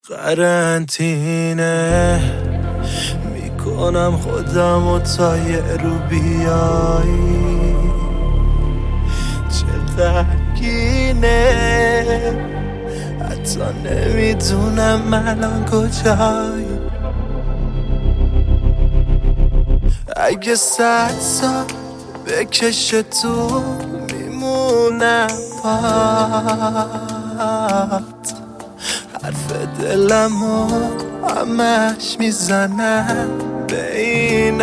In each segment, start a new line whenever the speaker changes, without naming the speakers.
قرنطینه میکنم خودم و تا یه رو بیایی، چه غمگینه حتی نمیدونم الان کجایی. اگه 100 سال بکشه تو میمونم پات، حرف دلمو همش میزنم به این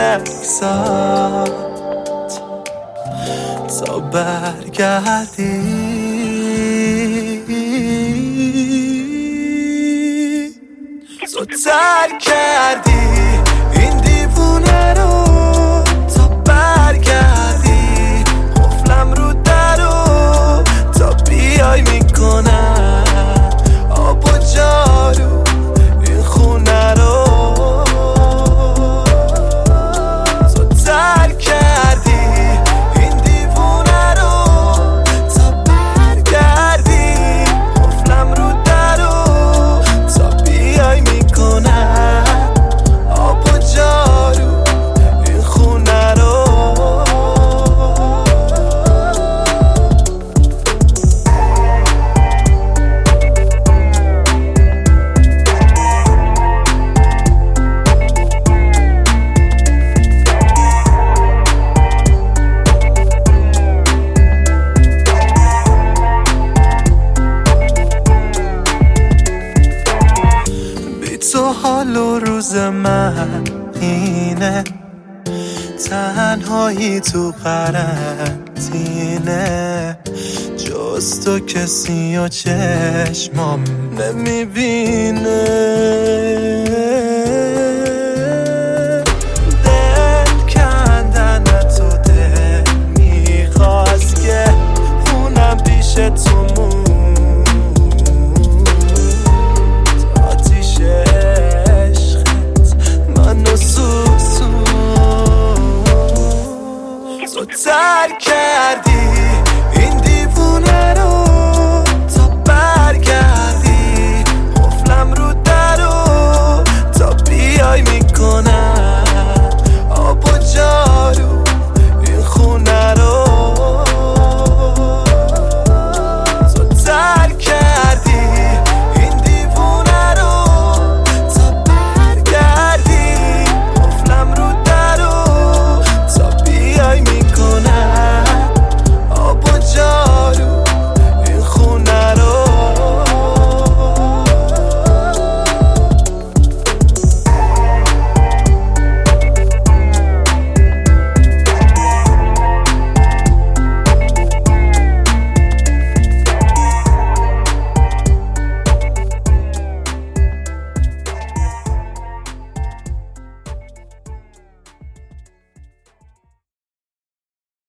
عکسات تا برگردی. تو ترک کردی این دیوونه رو تا برگردی، قفلم رو درو تا بیای میکنم آب و جارو این خونه رو. تو ترک کردی این دیوونه رو تا برگردی، قفلم رو درو تا بیای میکنم آب و جارو این خونه رو. بی تو حال و روز من اینه، تنهایی تو قرنطینه، جز تو کسی و چشمام نمیبینه.